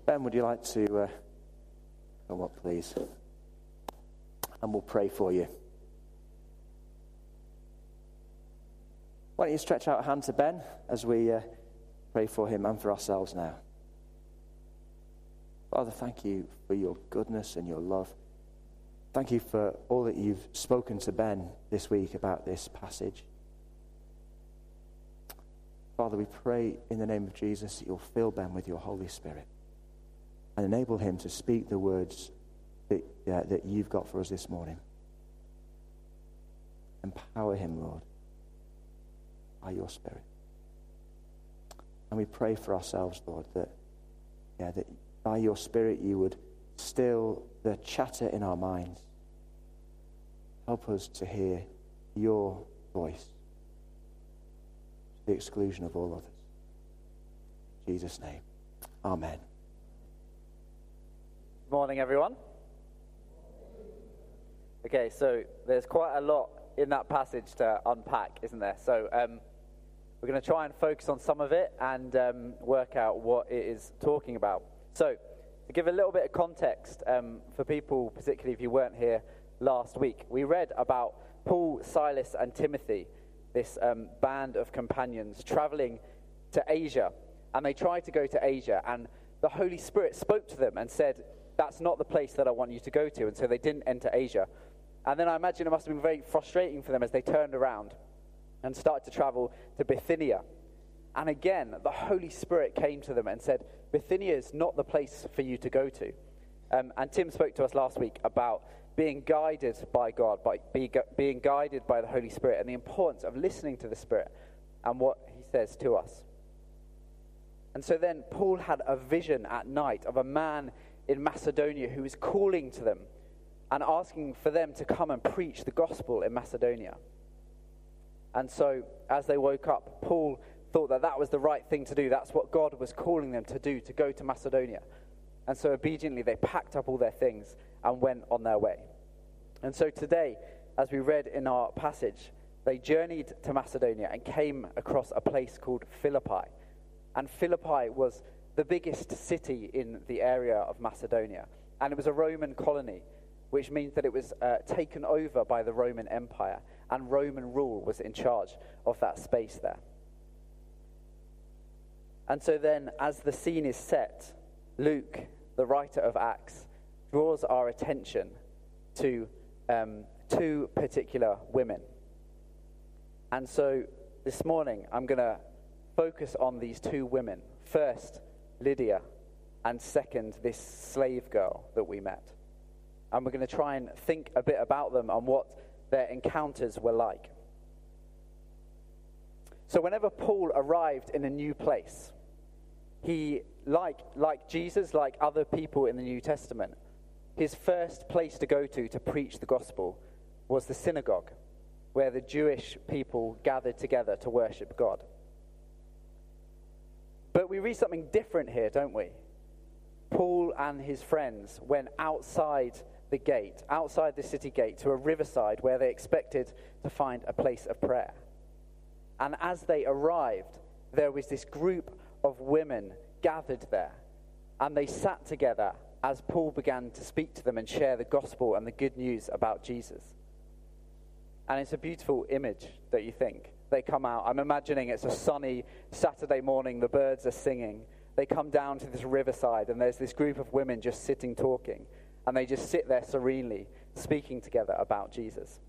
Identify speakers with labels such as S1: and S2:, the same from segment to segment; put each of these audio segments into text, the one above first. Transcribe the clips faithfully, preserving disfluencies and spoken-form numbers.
S1: Ben, would you like to uh, come up, please? And we'll pray for you. Why don't you stretch out a hand to Ben as we uh, pray for him and for ourselves now. Father, thank you for your goodness and your love. Thank you for all that you've spoken to Ben this week about this passage. Father, we pray in the name of Jesus that you'll fill Ben with your Holy Spirit and enable him to speak the words that, uh, that you've got for us this morning. Empower him, Lord, by your Spirit. And we pray for ourselves, Lord, that, yeah, that by your Spirit you would still the chatter in our minds. Help us to hear your voice to the exclusion of all others. In Jesus' name, amen.
S2: Good morning, everyone. Okay, so there's quite a lot in that passage to unpack, isn't there? So um, we're going to try and focus on some of it and um, work out what it is talking about. So to give a little bit of context um, for people, particularly if you weren't here last week, we read about Paul, Silas, and Timothy, this um, band of companions traveling to Asia. And they tried to go to Asia, and the Holy Spirit spoke to them and said, that's not the place that I want you to go to. And so they didn't enter Asia. And then I imagine it must have been very frustrating for them as they turned around and started to travel to Bithynia. And again, the Holy Spirit came to them and said, Bithynia is not the place for you to go to. Um, and Tim spoke to us last week about being guided by God, by be, being guided by the Holy Spirit, and the importance of listening to the Spirit and what he says to us. And so then Paul had a vision at night of a man in Macedonia who was calling to them and asking for them to come and preach the gospel in Macedonia. And so as they woke up, Paul thought that that was the right thing to do. That's what God was calling them to do, to go to Macedonia. And so obediently they packed up all their things and went on their way. And so today, as we read in our passage, they journeyed to Macedonia and came across a place called Philippi. And Philippi was the biggest city in the area of Macedonia. And it was a Roman colony, which means that it was uh, taken over by the Roman Empire, and Roman rule was in charge of that space there. And so then, as the scene is set, Luke, the writer of Acts, draws our attention to um, two particular women. And so this morning, I'm going to focus on these two women. First, Lydia, and second, this slave girl that we met. And we're going to try and think a bit about them and what their encounters were like. So whenever Paul arrived in a new place, he, like, like Jesus, like other people in the New Testament, his first place to go to to preach the gospel was the synagogue, where the Jewish people gathered together to worship God. But we read something different here, don't we? Paul and his friends went outside the gate, outside the city gate, to a riverside where they expected to find a place of prayer. And as they arrived, there was this group of women gathered there, and they sat together as Paul began to speak to them and share the gospel and the good news about Jesus. And it's a beautiful image, don't you think? They come out, I'm imagining it's a sunny Saturday morning, the birds are singing. They come down to this riverside, and there's this group of women just sitting talking, and they just sit there serenely speaking together about Jesus.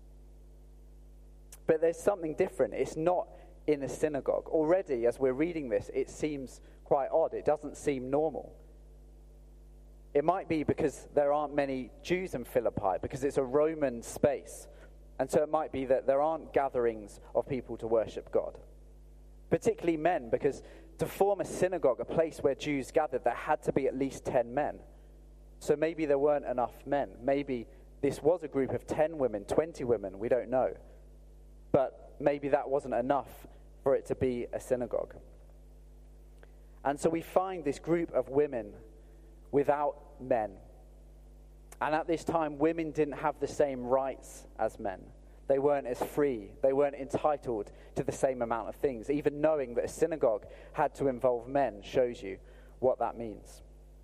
S2: But there's something different. It's not in a synagogue. Already, as we're reading this, it seems quite odd. It doesn't seem normal. It might be because there aren't many Jews in Philippi, because it's a Roman space. And so it might be that there aren't gatherings of people to worship God. Particularly men, because to form a synagogue, a place where Jews gathered, there had to be at least ten men. So maybe there weren't enough men. Maybe this was a group of ten women, twenty women, we don't know. But maybe that wasn't enough for it to be a synagogue. And so we find this group of women without men. And at this time, women didn't have the same rights as men. They weren't as free. They weren't entitled to the same amount of things. Even knowing that a synagogue had to involve men shows you what that means.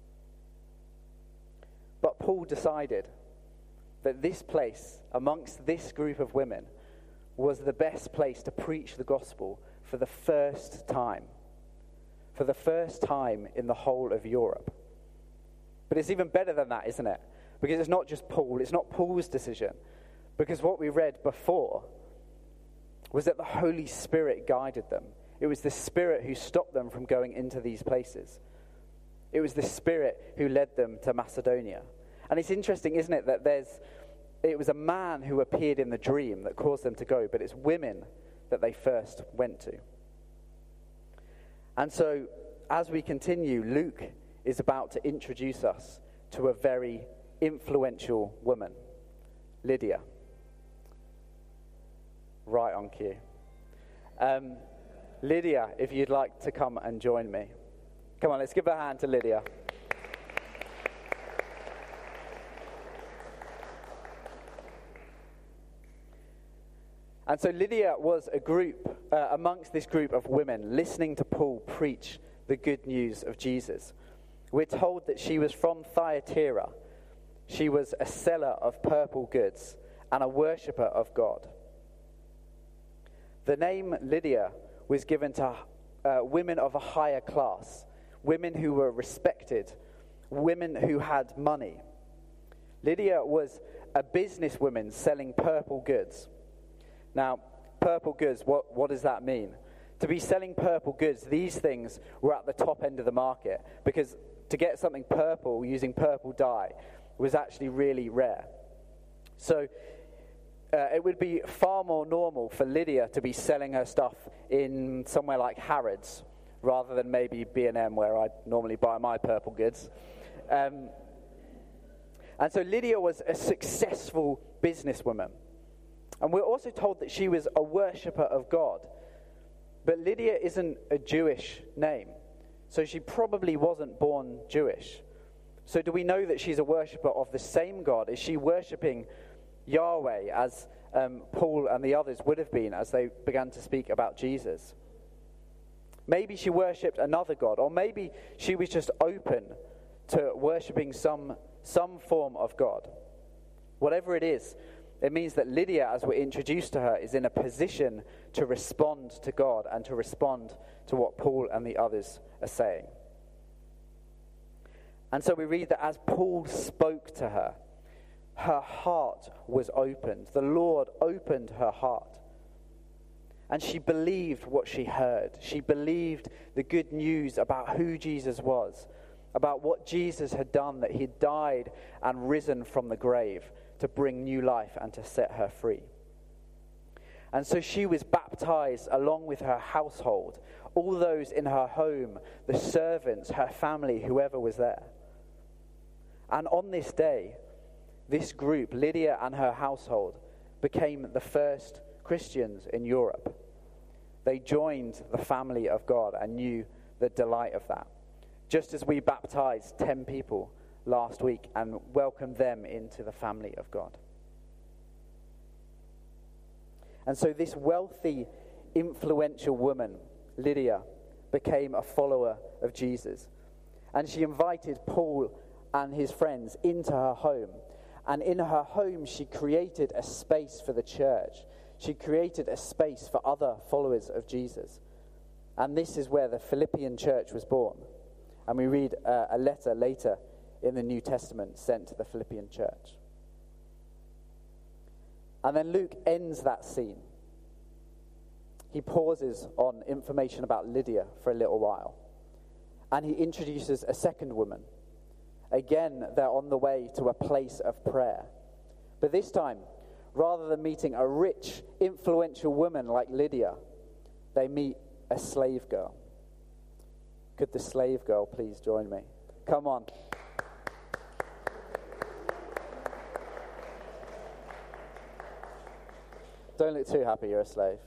S2: Paul decided that this place, amongst this group of women, was the best place to preach the gospel for the first time. For the first time in the whole of Europe. But it's even better than that, isn't it? Because it's not just Paul, it's not Paul's decision. Because what we read before was that the Holy Spirit guided them. It was the Spirit who stopped them from going into these places. It was the Spirit who led them to Macedonia. And it's interesting, isn't it, that there's, it was a man who appeared in the dream that caused them to go, but it's women that they first went to. And so, as we continue, Luke is about to introduce us to a very influential woman, Lydia. Right on cue. Um, Lydia, if you'd like to come and join me. Come on, let's give a hand to Lydia. And so Lydia was a group, uh, amongst this group of women, listening to Paul preach the good news of Jesus. We're told that she was from Thyatira. She was a seller of purple goods and a worshipper of God. The name Lydia was given to uh, women of a higher class, women who were respected, women who had money. Lydia was a businesswoman selling purple goods. Now, purple goods, what, what does that mean? To be selling purple goods, these things were at the top end of the market, because to get something purple using purple dye was actually really rare. So uh, it would be far more normal for Lydia to be selling her stuff in somewhere like Harrods, rather than maybe B and M, where I normally buy my purple goods. Um, and so Lydia was a successful businesswoman. And we're also told that she was a worshipper of God. But Lydia isn't a Jewish name, so she probably wasn't born Jewish. So do we know that she's a worshipper of the same God? Is she worshipping Yahweh, as um, Paul and the others would have been as they began to speak about Jesus? Maybe she worshipped another God, or maybe she was just open to worshipping some, some form of God. Whatever it is, it means that Lydia, as we're introduced to her, is in a position to respond to God and to respond to what Paul and the others are saying. And so we read that as Paul spoke to her, her heart was opened. The Lord opened her heart. And she believed what she heard. She believed the good news about who Jesus was, about what Jesus had done, that he had died and risen from the grave to bring new life and to set her free. And so she was baptized along with her household, all those in her home, the servants, her family, whoever was there. And on this day, this group, Lydia and her household, became the first Christians in Europe. They joined the family of God and knew the delight of that. Just as we baptized ten people last week and welcomed them into the family of God. And so this wealthy, influential woman, Lydia, became a follower of Jesus. And she invited Paul and his friends into her home. And in her home, she created a space for the church. She created a space for other followers of Jesus. And this is where the Philippian church was born. And we read uh, a letter later in the New Testament sent to the Philippian church. And then Luke ends that scene. He pauses on information about Lydia for a little while. And he introduces a second woman. Again, they're on the way to a place of prayer. But this time, rather than meeting a rich, influential woman like Lydia, they meet a slave girl. Could the slave girl please join me? Come on. Don't look too happy you're a slave.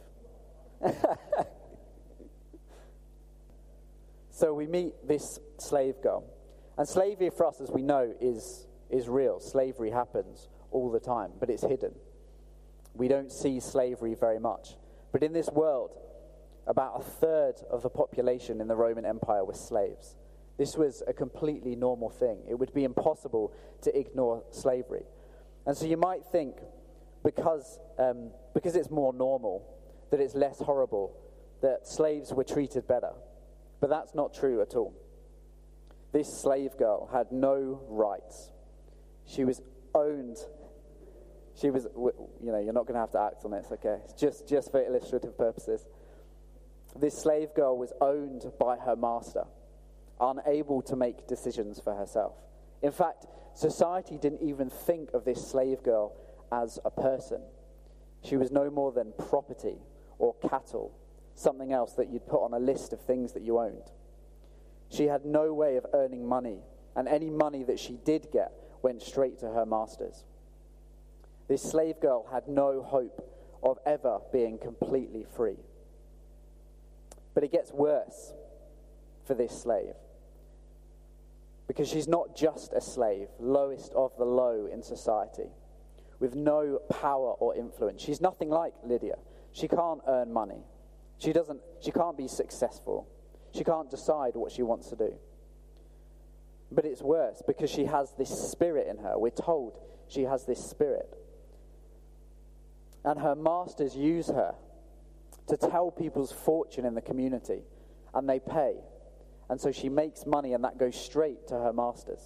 S2: So we meet this slave girl. And slavery for us, as we know, is, is real. Slavery happens all the time, but it's hidden. We don't see slavery very much. But in this world, about a third of the population in the Roman Empire were slaves. This was a completely normal thing. It would be impossible to ignore slavery. And so you might think, because, um, because it's more normal, that it's less horrible, that slaves were treated better. But that's not true at all. This slave girl had no rights. She was owned. She was, you know, you're not going to have to act on it, it's okay. It's just, just for illustrative purposes. This slave girl was owned by her master, unable to make decisions for herself. In fact, society didn't even think of this slave girl as a person. She was no more than property or cattle, something else that you'd put on a list of things that you owned. She had no way of earning money, and any money that she did get went straight to her masters. This slave girl had no hope of ever being completely free. But it gets worse for this slave, because she's not just a slave, lowest of the low in society, with no power or influence. She's nothing like Lydia. She can't earn money. She doesn't. She can't be successful. She can't decide what she wants to do. But it's worse because she has this spirit in her. We're told she has this spirit. And her masters use her to tell people's fortune in the community, and they pay. And so she makes money, and that goes straight to her masters.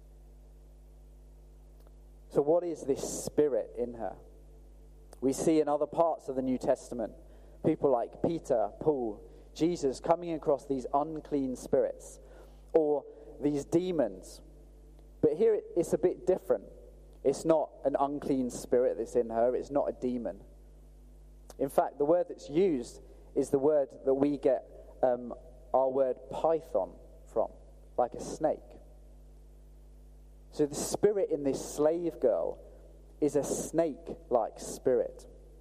S2: So what is this spirit in her? We see in other parts of the New Testament, people like Peter, Paul, Jesus coming across these unclean spirits or these demons. But here it, it's a bit different. It's not an unclean spirit that's in her. It's not a demon. In fact, the word that's used is the word that we get um, our word python from, like a snake. So the spirit in this slave girl is a snake-like spirit.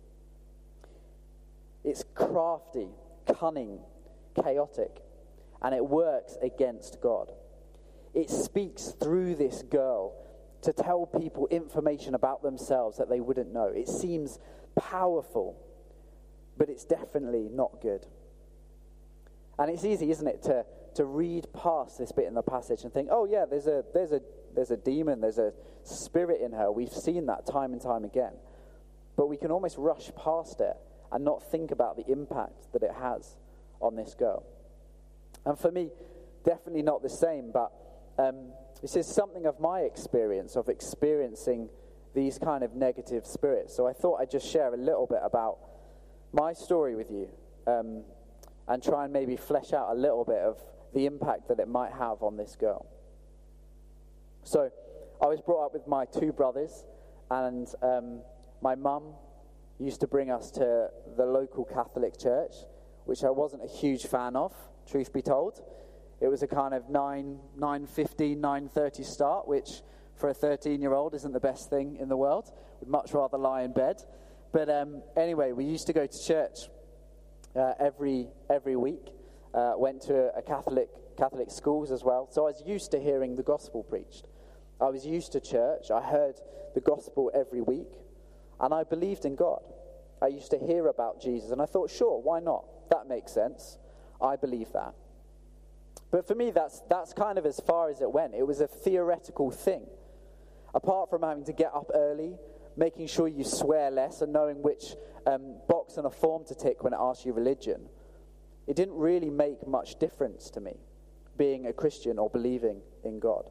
S2: It's crafty, cunning, chaotic, and it works against God. It speaks through this girl to tell people information about themselves that they wouldn't know. It seems powerful, but it's definitely not good. And it's easy, isn't it, to, to read past this bit in the passage and think, oh yeah, there's a there's a there's a demon, there's a spirit in her. We've seen that time and time again. But we can almost rush past it and not think about the impact that it has on this girl. And for me, definitely not the same, but um, this is something of my experience of experiencing these kind of negative spirits. So I thought I'd just share a little bit about my story with you, um, and try and maybe flesh out a little bit of the impact that it might have on this girl. So I was brought up with my two brothers, and um, my mum used to bring us to the local Catholic church, which I wasn't a huge fan of, truth be told. It was a kind of nine, nine fifteen, nine thirty start, which for a thirteen-year-old isn't the best thing in the world. Would much rather lie in bed. But um, anyway, we used to go to church uh, every every week. Uh, went to a Catholic Catholic schools as well. So I was used to hearing the gospel preached. I was used to church. I heard the gospel every week. And I believed in God. I used to hear about Jesus. And I thought, sure, why not? That makes sense. I believe that. But for me, that's that's kind of as far as it went. It was a theoretical thing. Apart from having to get up early, making sure you swear less, and knowing which um, box on a form to tick when it asks you religion, it didn't really make much difference to me, being a Christian or believing in God.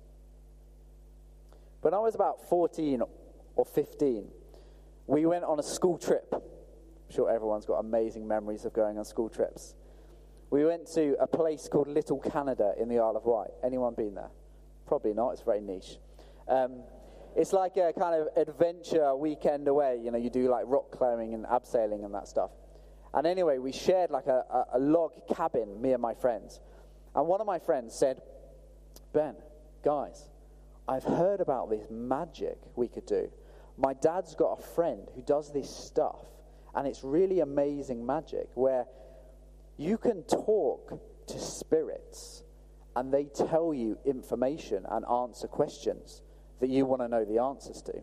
S2: When I was about fourteen or fifteen, we went on a school trip. I'm sure everyone's got amazing memories of going on school trips. We went to a place called Little Canada in the Isle of Wight. Anyone been there? Probably not. It's very niche. Um, it's like a kind of adventure weekend away. You know, you do like rock climbing and abseiling and that stuff. And anyway, we shared like a, a, a log cabin, me and my friends. And one of my friends said, Ben, guys, I've heard about this magic we could do. My dad's got a friend who does this stuff, and it's really amazing magic where you can talk to spirits and they tell you information and answer questions that you want to know the answers to.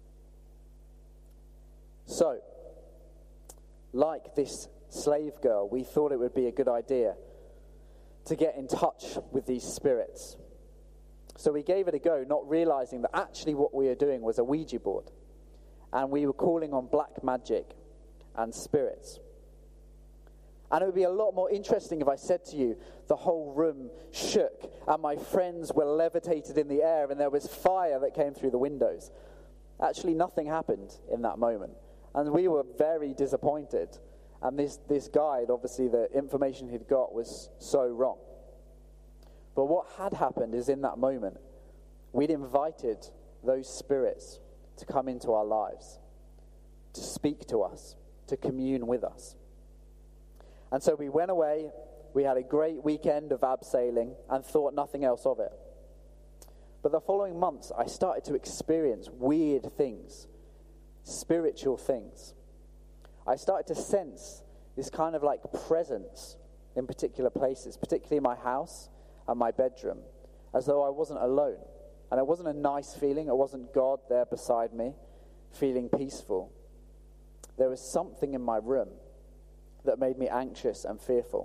S2: So, like this slave girl, we thought it would be a good idea to get in touch with these spirits. So we gave it a go, not realizing that actually what we were doing was a Ouija board. And we were calling on black magic and spirits. And it would be a lot more interesting if I said to you, the whole room shook and my friends were levitated in the air and there was fire that came through the windows. Actually, nothing happened in that moment. And we were very disappointed. And this, this guide, obviously the information he'd got was so wrong. But what had happened is in that moment, we'd invited those spirits to come into our lives, to speak to us, to commune with us. And so we went away, we had a great weekend of abseiling and thought nothing else of it. But the following months, I started to experience weird things, spiritual things. I started to sense this kind of like presence in particular places, particularly my house and my bedroom, as though I wasn't alone. And it wasn't a nice feeling. It wasn't God there beside me, feeling peaceful. There was something in my room that made me anxious and fearful.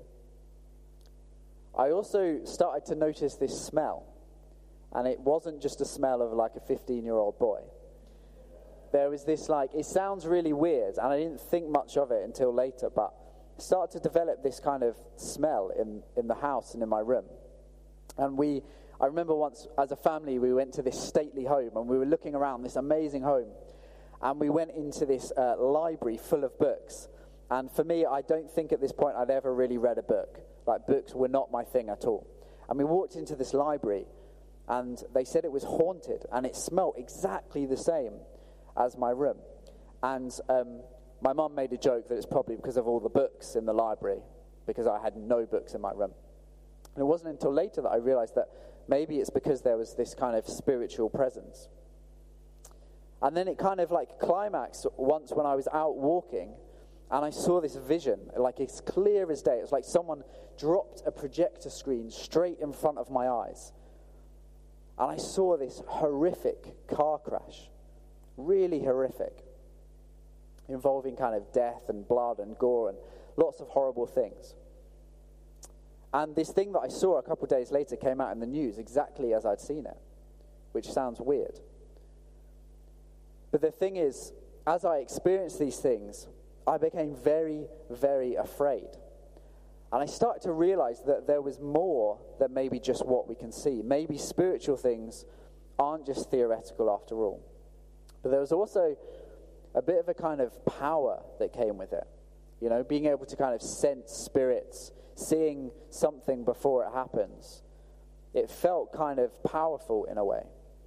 S2: I also started to notice this smell. And it wasn't just a smell of like a fifteen-year-old boy. There was this like, it sounds really weird, and I didn't think much of it until later, but I started to develop this kind of smell in, in the house and in my room. And we, I remember once as a family, we went to this stately home, and we were looking around this amazing home, and we went into this uh, library full of books. And for me, I don't think at this point I'd ever really read a book. Like, books were not my thing at all. And we walked into this library, and they said it was haunted, and it smelled exactly the same as my room. And um, my mum made a joke that it's probably because of all the books in the library, because I had no books in my room. And it wasn't until later that I realized that maybe it's because there was this kind of spiritual presence. And then it kind of like climaxed once when I was out walking, and I saw this vision, like it's clear as day. It was like someone dropped a projector screen straight in front of my eyes. And I saw this horrific car crash, really horrific, involving kind of death and blood and gore and lots of horrible things. And this thing that I saw a couple of days later came out in the news exactly as I'd seen it, which sounds weird. But the thing is, as I experienced these things, I became very, very afraid. And I started to realize that there was more than maybe just what we can see. Maybe spiritual things aren't just theoretical after all. But there was also a bit of a kind of power that came with it. You know, being able to kind of sense spirits, seeing something before it happens. It felt kind of powerful in a way.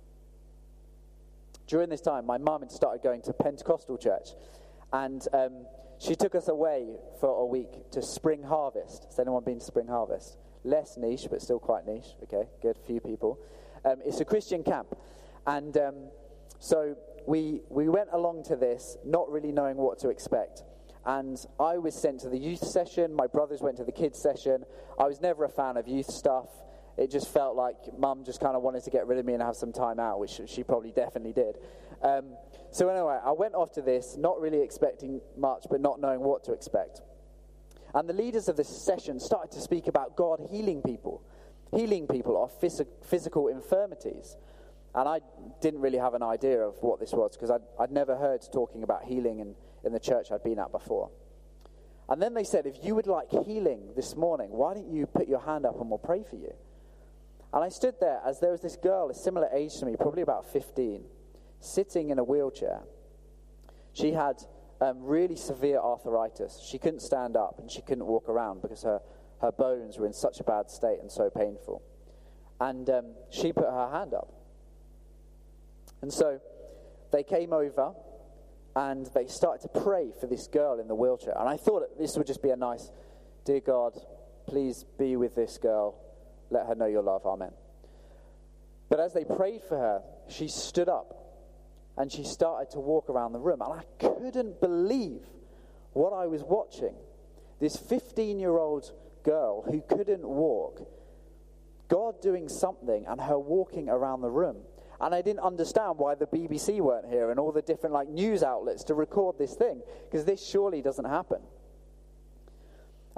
S2: During this time, my mum had started going to Pentecostal church. And um, she took us away for a week to Spring Harvest. Has anyone been to Spring Harvest? Less niche, but still quite niche. Okay, good, few people. Um, it's a Christian camp. And um, so we we went along to this, not really knowing what to expect. And I was sent to the youth session. My brothers went to the kids session. I was never a fan of youth stuff. It just felt like Mum just kind of wanted to get rid of me and have some time out, which she probably definitely did. Um, so anyway, I went off to this, not really expecting much, but not knowing what to expect. And the leaders of this session started to speak about God healing people, healing people of phys- physical infirmities. And I didn't really have an idea of what this was, because I'd, I'd never heard talking about healing in, in the church I'd been at before. And then they said, if you would like healing this morning, why don't you put your hand up and we'll pray for you? And I stood there as there was this girl, a similar age to me, probably about fifteen, sitting in a wheelchair. She had um, really severe arthritis. She couldn't stand up and she couldn't walk around because her, her bones were in such a bad state and so painful. And um, she put her hand up. And so they came over and they started to pray for this girl in the wheelchair. And I thought that this would just be a nice, dear God, please be with this girl. Let her know your love, amen. But as they prayed for her, she stood up and she started to walk around the room. And I couldn't believe what I was watching. This fifteen-year-old girl who couldn't walk, God doing something and her walking around the room. And I didn't understand why the B B C weren't here and all the different like news outlets to record this thing, because this surely doesn't happen.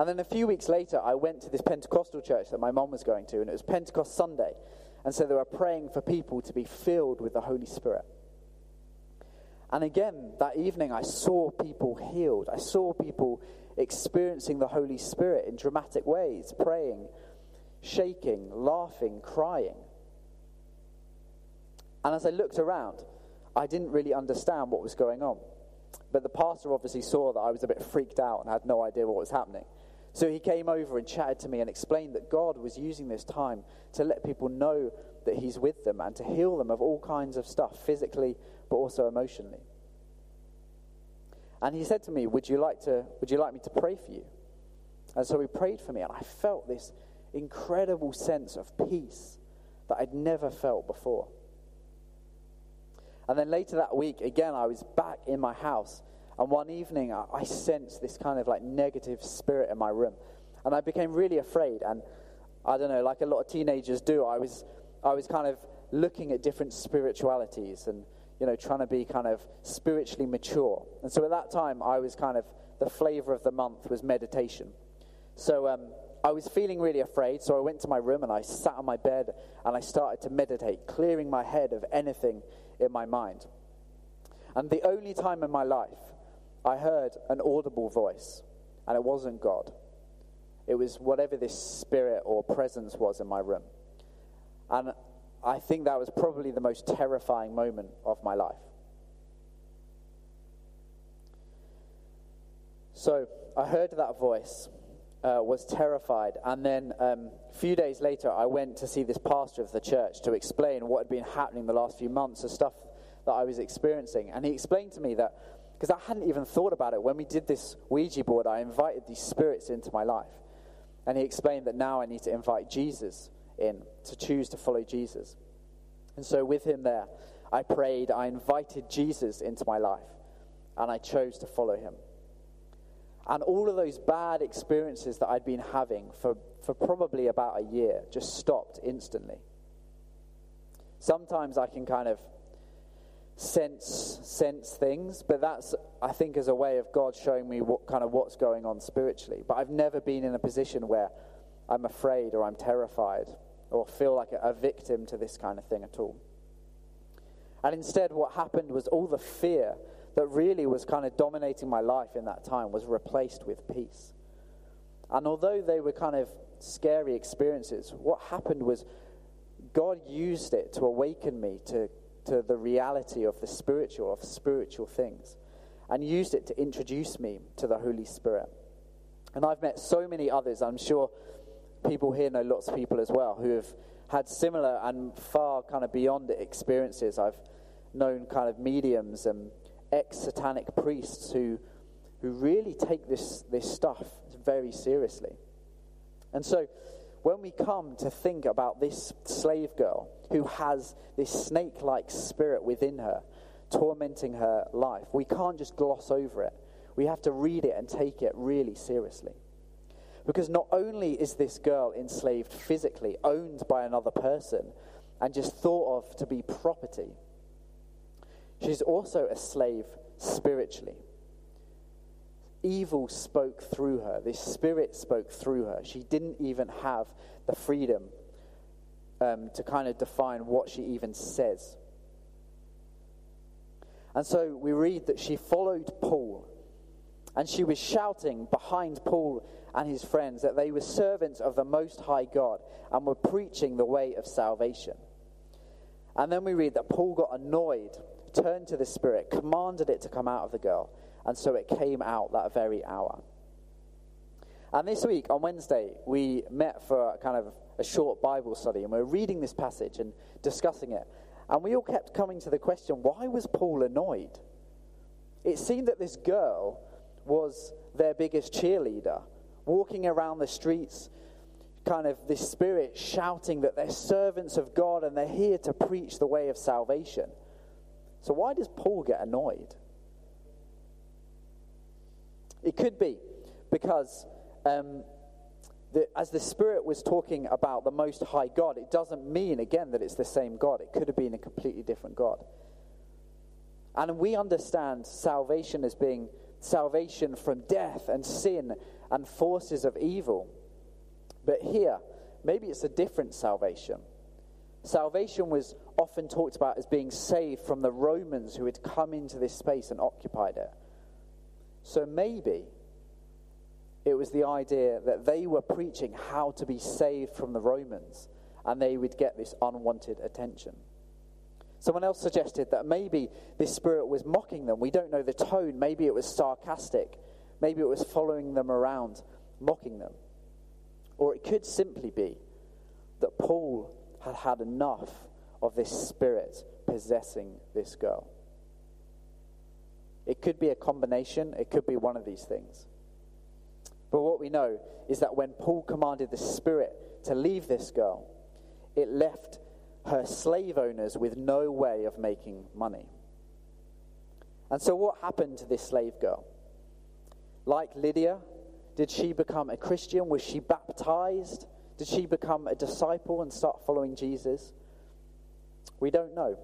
S2: And then a few weeks later, I went to this Pentecostal church that my mum was going to, and it was Pentecost Sunday. And so they were praying for people to be filled with the Holy Spirit. And again, that evening, I saw people healed. I saw people experiencing the Holy Spirit in dramatic ways, praying, shaking, laughing, crying. And as I looked around, I didn't really understand what was going on. But the pastor obviously saw that I was a bit freaked out and had no idea what was happening. So he came over and chatted to me and explained that God was using this time to let people know that he's with them and to heal them of all kinds of stuff, physically, but also emotionally. And he said to me, would you like to, would you like me to pray for you? And so he prayed for me, and I felt this incredible sense of peace that I'd never felt before. And then later that week, again, I was back in my house, and one evening I, I sensed this kind of like negative spirit in my room, and I became really afraid. And I don't know, like a lot of teenagers do, I was I was kind of looking at different spiritualities and, you know, trying to be kind of spiritually mature. And so at that time, I was kind of, the flavor of the month was meditation. So um, I was feeling really afraid, so I went to my room and I sat on my bed and I started to meditate, clearing my head of anything in my mind. And the only time in my life I heard an audible voice, and it wasn't God. It was whatever this spirit or presence was in my room. And I think that was probably the most terrifying moment of my life. So I heard that voice, uh, was terrified, and then um, a few days later I went to see this pastor of the church to explain what had been happening the last few months, the stuff that I was experiencing. And he explained to me that, because I hadn't even thought about it, when we did this Ouija board, I invited these spirits into my life. And he explained that now I need to invite Jesus in, to choose to follow Jesus. And so with him there, I prayed, I invited Jesus into my life, and I chose to follow him. And all of those bad experiences that I'd been having for, for probably about a year just stopped instantly. Sometimes I can kind of sense sense things, but that's, I think, as a way of God showing me what kind of what's going on spiritually. But I've never been in a position where I'm afraid or I'm terrified or feel like a, a victim to this kind of thing at all. And instead, what happened was all the fear that really was kind of dominating my life in that time was replaced with peace. And although they were kind of scary experiences, what happened was God used it to awaken me to to the reality of the spiritual, of spiritual things, and used it to introduce me to the Holy Spirit. And I've met so many others, I'm sure people here know lots of people as well, who have had similar and far kind of beyond it experiences. I've known kind of mediums and ex-satanic priests who who really take this, this stuff very seriously. And so when we come to think about this slave girl who has this snake-like spirit within her, tormenting her life, we can't just gloss over it. We have to read it and take it really seriously. Because not only is this girl enslaved physically, owned by another person, and just thought of to be property, she's also a slave spiritually. Evil spoke through her. This spirit spoke through her. She didn't even have the freedom um, to kind of define what she even says. And so we read that she followed Paul, and she was shouting behind Paul and his friends that they were servants of the Most High God and were preaching the way of salvation. And then we read that Paul got annoyed, turned to the spirit, commanded it to come out of the girl, and so it came out that very hour. And this week, on Wednesday, we met for a kind of a short Bible study, and we were reading this passage and discussing it. And we all kept coming to the question, why was Paul annoyed? It seemed that this girl was their biggest cheerleader, walking around the streets, kind of this spirit shouting that they're servants of God and they're here to preach the way of salvation. So why does Paul get annoyed? It could be because um, the, as the Spirit was talking about the Most High God, it doesn't mean, again, that it's the same God. It could have been a completely different God. And we understand salvation as being salvation from death and sin and forces of evil. But here, maybe it's a different salvation. Salvation was often talked about as being saved from the Romans who had come into this space and occupied it. So maybe it was the idea that they were preaching how to be saved from the Romans, and they would get this unwanted attention. Someone else suggested that maybe this spirit was mocking them. We don't know the tone. Maybe it was sarcastic. Maybe it was following them around, mocking them. Or it could simply be that Paul had had enough of this spirit possessing this girl. It could be a combination. It could be one of these things. But what we know is that when Paul commanded the spirit to leave this girl, it left her slave owners with no way of making money. And so what happened to this slave girl? Like Lydia, did she become a Christian? Was she baptized? Did she become a disciple and start following Jesus? We don't know.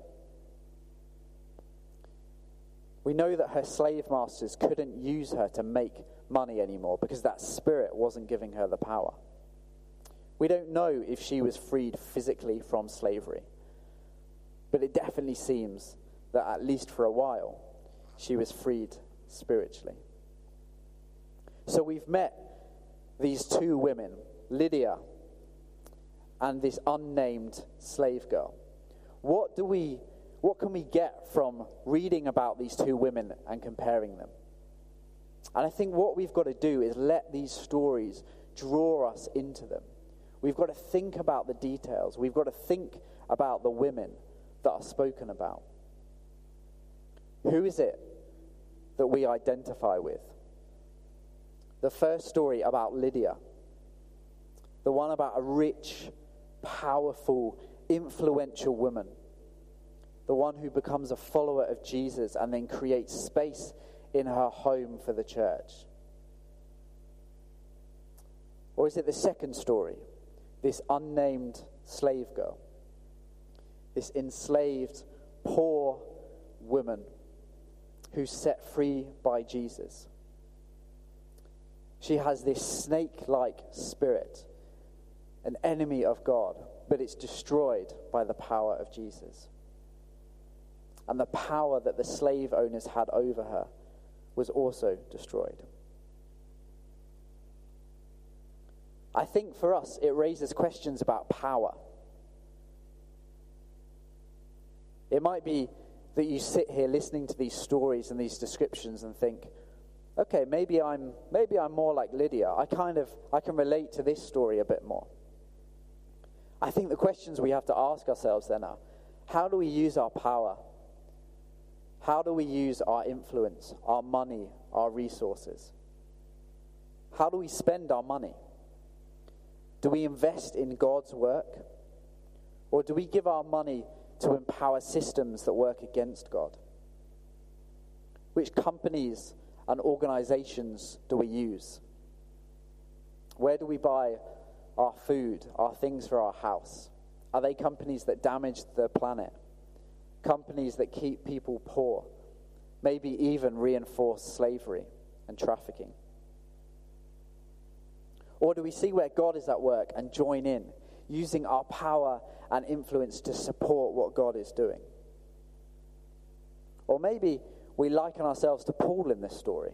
S2: We know that her slave masters couldn't use her to make money anymore because that spirit wasn't giving her the power. We don't know if she was freed physically from slavery, but it definitely seems that at least for a while, she was freed spiritually. So we've met these two women, Lydia and this unnamed slave girl. What do we, what can we get from reading about these two women and comparing them? And I think what we've got to do is let these stories draw us into them. We've got to think about the details. We've got to think about the women that are spoken about. Who is it that we identify with? The first story about Lydia, the one about a rich, powerful, influential woman, the one who becomes a follower of Jesus and then creates space in her home for the church. Or is it the second story? This unnamed slave girl, this enslaved, poor woman who's set free by Jesus. She has this snake-like spirit, an enemy of God, but it's destroyed by the power of Jesus. And the power that the slave owners had over her was also destroyed. I think for us, it raises questions about power. It might be that you sit here listening to these stories and these descriptions and think, okay, maybe I'm maybe I'm more like Lydia. I kind of I can relate to this story a bit more. I think the questions we have to ask ourselves then are, how do we use our power? How do we use our influence, our money, our resources? How do we spend our money? Do we invest in God's work? Or do we give our money to empower systems that work against God? Which companies and organizations do we use? Where do we buy our food, our things for our house? Are they companies that damage the planet? Companies that keep people poor? Maybe even reinforce slavery and trafficking? Or do we see where God is at work and join in, using our power and influence to support what God is doing? Or maybe we liken ourselves to Paul in this story.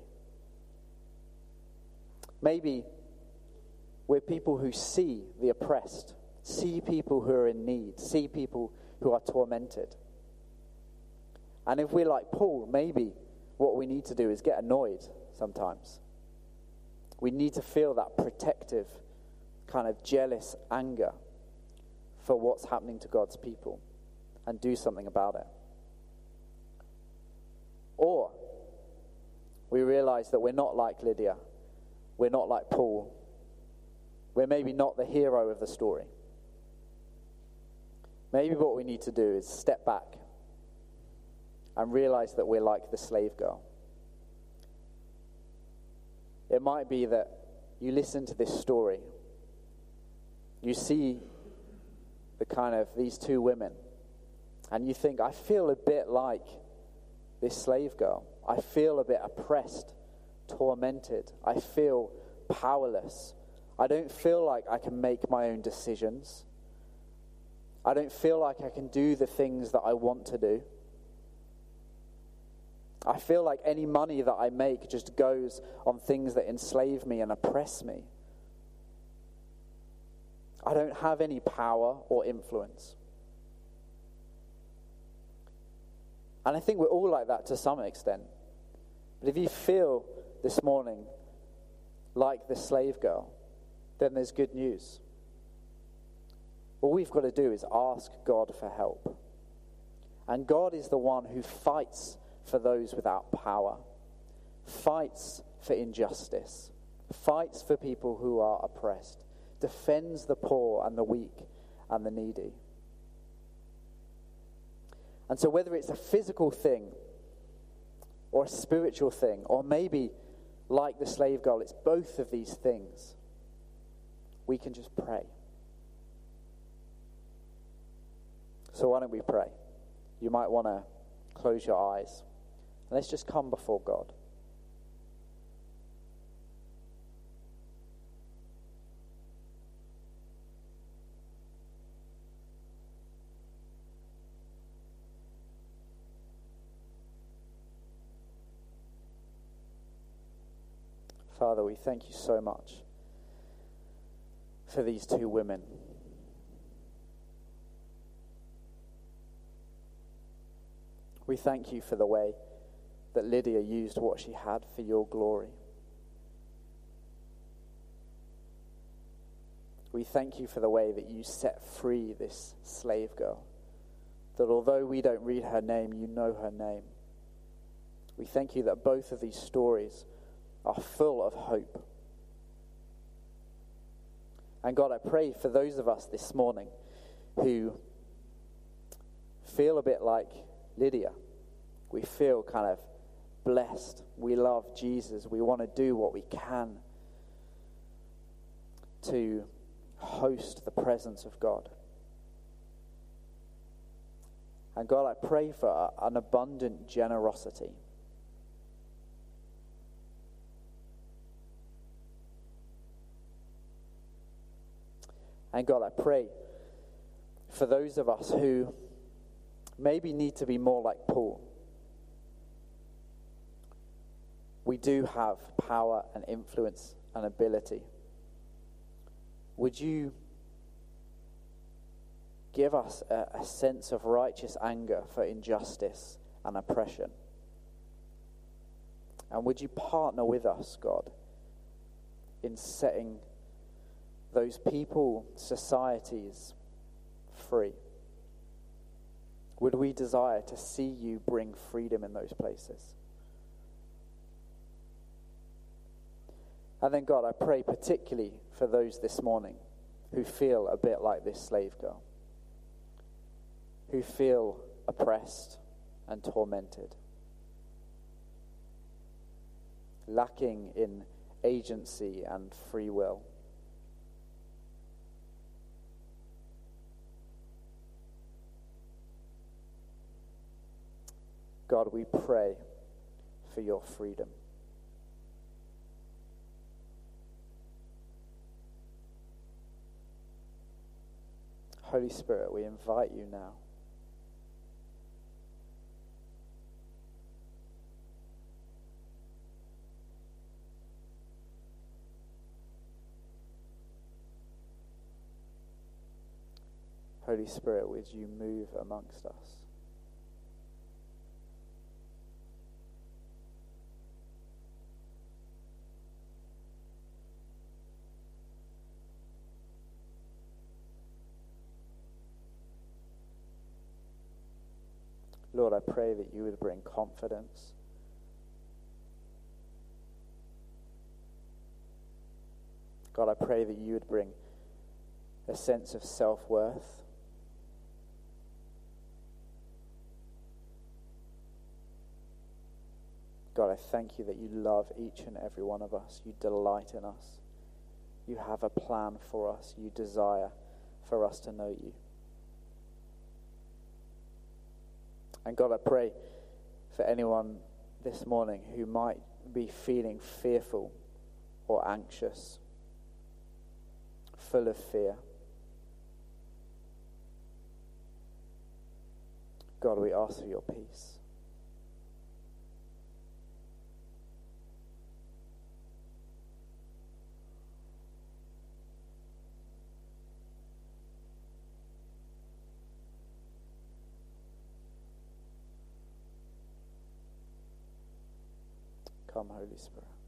S2: Maybe we're people who see the oppressed, see people who are in need, see people who are tormented. And if we're like Paul, maybe what we need to do is get annoyed sometimes. We need to feel that protective, kind of jealous anger for what's happening to God's people and do something about it. Or we realize that we're not like Lydia. We're not like Paul. We're maybe not the hero of the story. Maybe what we need to do is step back and realize that we're like the slave girl. It might be that you listen to this story, you see the kind of these two women, and you think, I feel a bit like this slave girl. I feel a bit oppressed, tormented. I feel powerless. I don't feel like I can make my own decisions. I don't feel like I can do the things that I want to do. I feel like any money that I make just goes on things that enslave me and oppress me. I don't have any power or influence. And I think we're all like that to some extent. But if you feel this morning like the slave girl, then there's good news. All we've got to do is ask God for help. And God is the one who fights for those without power, fights for injustice, fights for people who are oppressed, defends the poor and the weak and the needy. And so whether it's a physical thing or a spiritual thing, or maybe like the slave girl, it's both of these things, we can just pray. So why don't we pray? You might want to close your eyes. And let's just come before God. Father, we thank you so much for these two women. We thank you for the way that Lydia used what she had for your glory. We thank you for the way that you set free this slave girl, that although we don't read her name, you know her name. We thank you that both of these stories are full of hope. And God, I pray for those of us this morning who feel a bit like Lydia. We feel kind of blessed. We love Jesus. We want to do what we can to host the presence of God. And God, I pray for an abundant generosity. And God, I pray for those of us who maybe need to be more like Paul. We do have power and influence and ability. Would you give us a, a sense of righteous anger for injustice and oppression? And would you partner with us, God, in setting those people, societies free? Would we desire to see you bring freedom in those places? And then, God, I pray particularly for those this morning who feel a bit like this slave girl, who feel oppressed and tormented, lacking in agency and free will. God, we pray for your freedom. Holy Spirit, we invite you now. Holy Spirit, would you move amongst us? Lord, I pray that you would bring confidence. God, I pray that you would bring a sense of self-worth. God, I thank you that you love each and every one of us. You delight in us. You have a plan for us. You desire for us to know you. And God, I pray for anyone this morning who might be feeling fearful or anxious, full of fear. God, we ask for your peace. Come, Holy Spirit.